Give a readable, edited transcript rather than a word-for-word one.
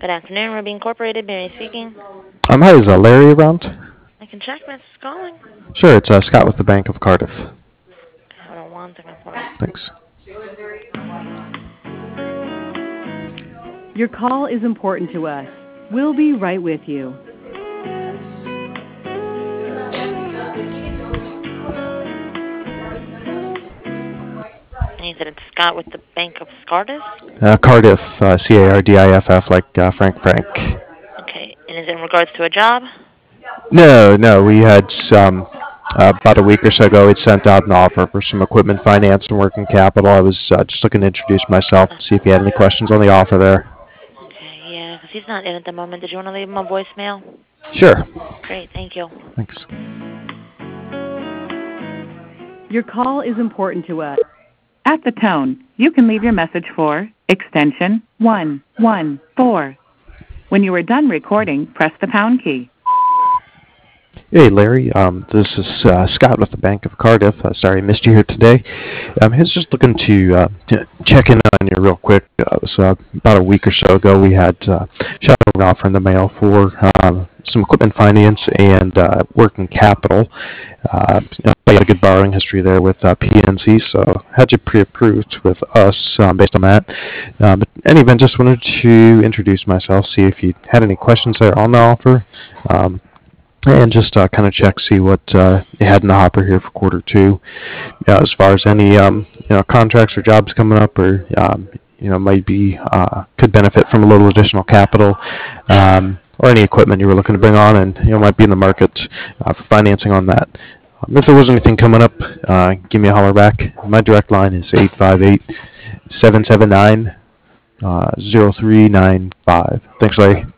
Good afternoon, Ruby Incorporated. Mary speaking. Hi, is Larry around? I can check Mrs. calling. Sure, it's Scott with the Bank of Cardiff. Hold on 1 second for me. Thanks. Your call is important to us. We'll be right with you. And you said it's Scott with the Bank of Cardiff? Cardiff, Cardiff, like Frank. Okay. And is it in regards to a job? No, we had about a week or so ago, we'd sent out an offer for some equipment finance and working capital. I was just looking to introduce myself, see if you had any questions on the offer there. Okay, yeah, because he's not in at the moment. Did you want to leave him a voicemail? Sure. Great, thank you. Thanks. Your call is important to us. At the tone, you can leave your message for extension 114. When you are done recording, press the pound key. Hey, Larry. This is Scott with the Bank of Cardiff. Sorry I missed you here today. I was just looking to check in on you real quick. About a week or so ago, we had shot an offer in the mail for some equipment finance and working capital. I got a good borrowing history there with PNC, so had you pre-approved with us based on that. But in any event, just wanted to introduce myself, see if you had any questions there on the offer. And just kind of check, see what you had in the hopper here for quarter two. As far as any contracts or jobs coming up, or maybe could benefit from a little additional capital, or any equipment you were looking to bring on, and might be in the market for financing on that. If there was anything coming up, give me a holler back. My direct line is 858-779-0395. Thanks, Larry.